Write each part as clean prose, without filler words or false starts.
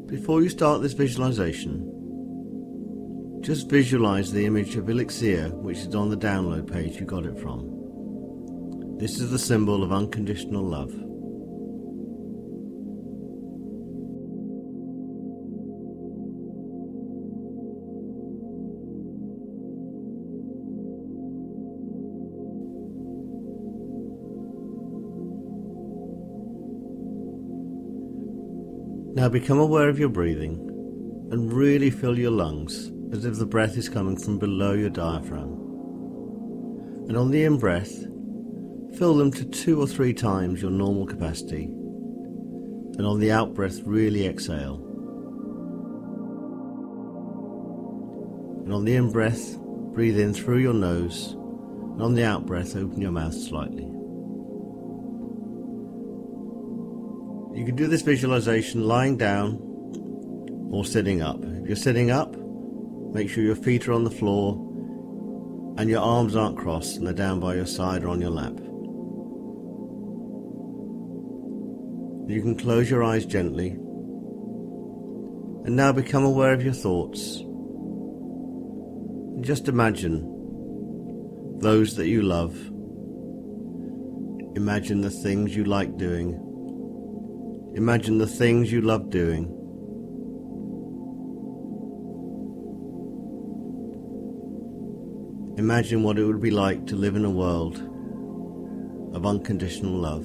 Before you start this visualization, just visualize the image of Elixir, which is on the download page you got it from. This is the symbol of unconditional love. Now become aware of your breathing and really fill your lungs as if the breath is coming from below your diaphragm. And on the in-breath, fill them to 2 or 3 times your normal capacity. And on the out-breath, really exhale. And on the in-breath, breathe in through your nose. And on the out-breath, open your mouth slightly. You can do this visualization lying down or sitting up. If you're sitting up, make sure your feet are on the floor and your arms aren't crossed and they're down by your side or on your lap. You can close your eyes gently and now become aware of your thoughts. And just imagine those that you love. Imagine the things you like doing. Imagine the things you love doing. Imagine what it would be like to live in a world of unconditional love.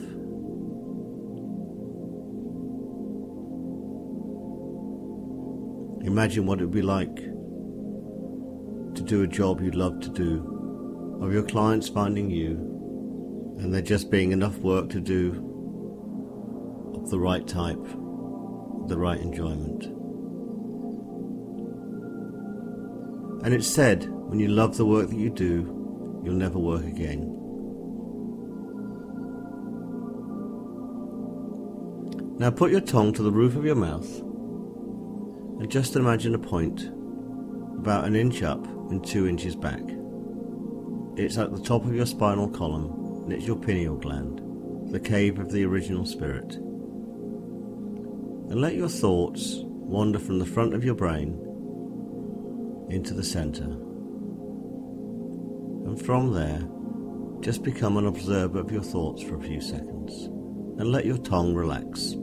Imagine what it would be like to do a job you'd love to do, of your clients finding you, and there just being enough work to do of the right type, the right enjoyment. And it's said, when you love the work that you do, you'll never work again. Now put your tongue to the roof of your mouth and just imagine a point about 1 inch up and 2 inches back. It's at the top of your spinal column and it's your pineal gland, the cave of the original spirit. And let your thoughts wander from the front of your brain into the center. And from there, just become an observer of your thoughts for a few seconds and let your tongue relax.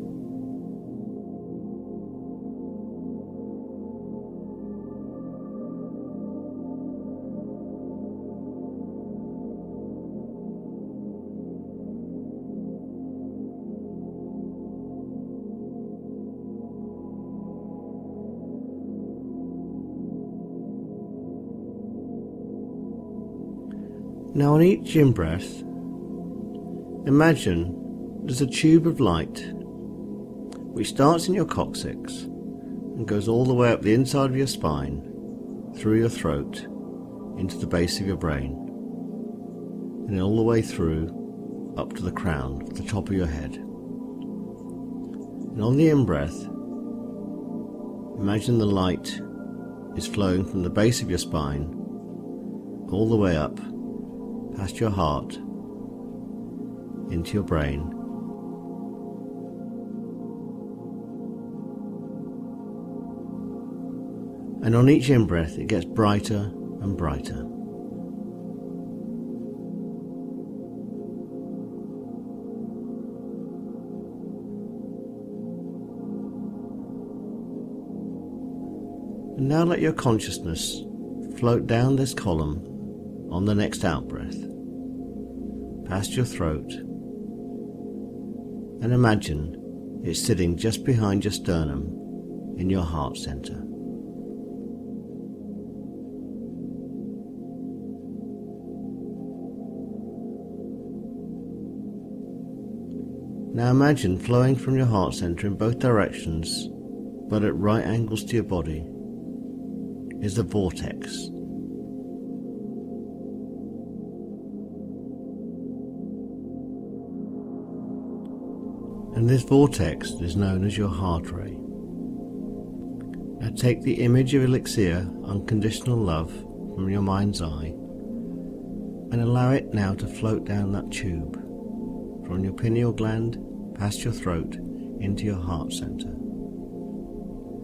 Now on each in-breath, imagine there's a tube of light which starts in your coccyx and goes all the way up the inside of your spine, through your throat, into the base of your brain, and all the way through up to the crown, the top of your head. And on the in-breath, imagine the light is flowing from the base of your spine all the way up past your heart, into your brain. And on each in-breath it gets brighter and brighter. And now let your consciousness float down this column on the next out-breath, past your throat, and imagine it's sitting just behind your sternum in your heart center. Now imagine flowing from your heart center in both directions, but at right angles to your body, is a vortex. And this vortex is known as your heart ray. Now take the image of Elixir, unconditional love, from your mind's eye and allow it now to float down that tube from your pineal gland past your throat into your heart center.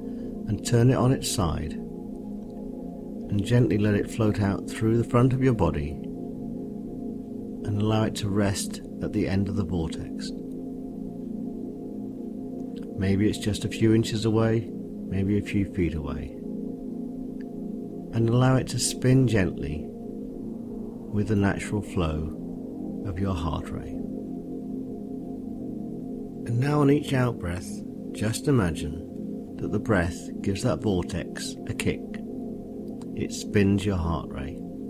and turn it on its side and gently let it float out through the front of your body and allow it to rest at the end of the vortex. Maybe it's just a few inches away, maybe a few feet away. And allow it to spin gently with the natural flow of your heart ray. And now on each out breath, just imagine that the breath gives that vortex a kick. It spins your heart ray.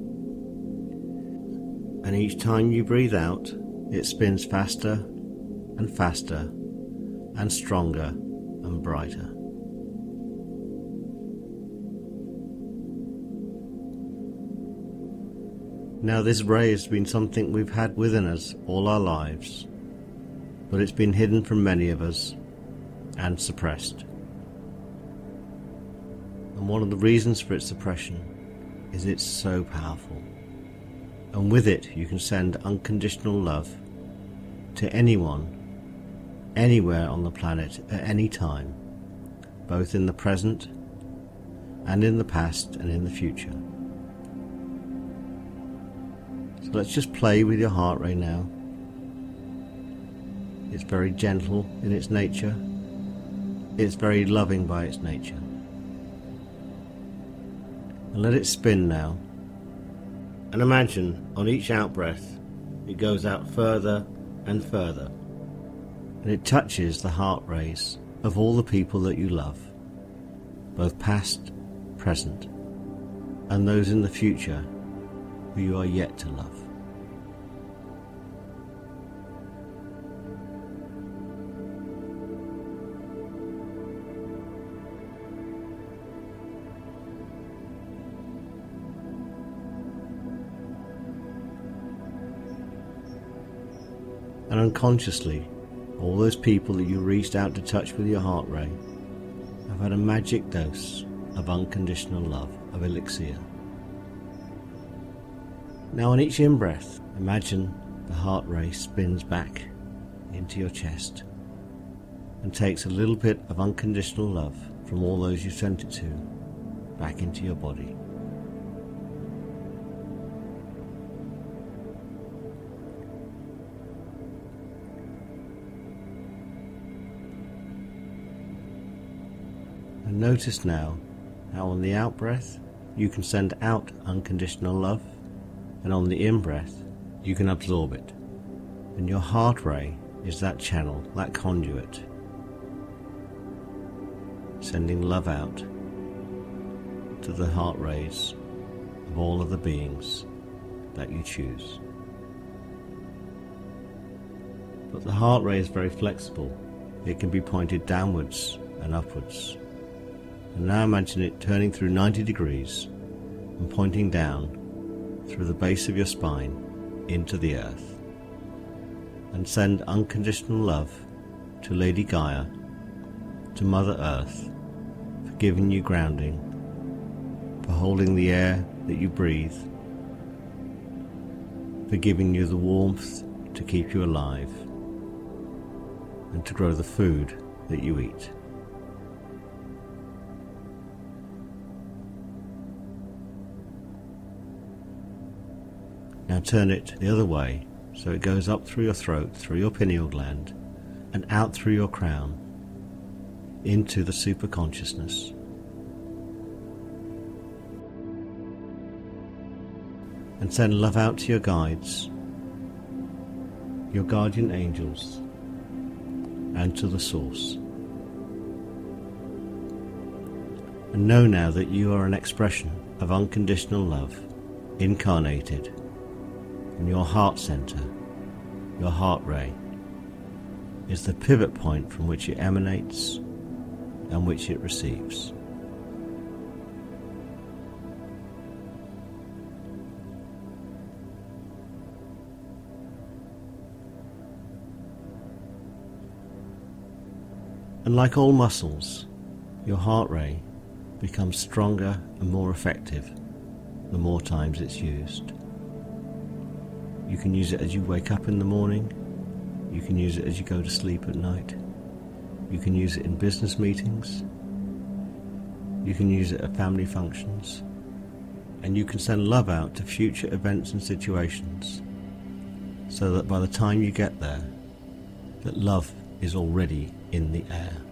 And each time you breathe out, it spins faster and faster and stronger and brighter. Now this ray has been something we've had within us all our lives, but it's been hidden from many of us and suppressed. And one of the reasons for its suppression is it's so powerful. And with it you can send unconditional love to anyone, anywhere on the planet at any time, both in the present and in the past and in the future. So let's just play with your heart ray now. It's very gentle in its nature. It's very loving by its nature. And let it spin now. And imagine on each out breath it goes out further and further. And it touches the heart rays of all the people that you love, both past, present, and those in the future who you are yet to love. And unconsciously, all those people that you reached out to touch with your heart ray have had a magic dose of unconditional love, of elixir. Now on each in-breath, imagine the heart ray spins back into your chest and takes a little bit of unconditional love from all those you sent it to back into your body. And notice now how on the out breath you can send out unconditional love, and on the in breath you can absorb it. And your heart ray is that channel, that conduit, sending love out to the heart rays of all of the beings that you choose. But the heart ray is very flexible. It can be pointed downwards and upwards. And now imagine it turning through 90 degrees and pointing down through the base of your spine into the earth. And send unconditional love to Lady Gaia, to Mother Earth, for giving you grounding, for holding the air that you breathe, for giving you the warmth to keep you alive, and to grow the food that you eat. Now turn it the other way, so it goes up through your throat, through your pineal gland, and out through your crown, into the superconsciousness. And send love out to your guides, your guardian angels, and to the source. And know now that you are an expression of unconditional love, incarnated. And your heart center, your heart ray, is the pivot point from which it emanates and which it receives. And like all muscles, your heart ray becomes stronger and more effective the more times it's used. You can use it as you wake up in the morning. You can use it as you go to sleep at night. You can use it in business meetings. You can use it at family functions. And you can send love out to future events and situations, so that by the time you get there, that love is already in the air.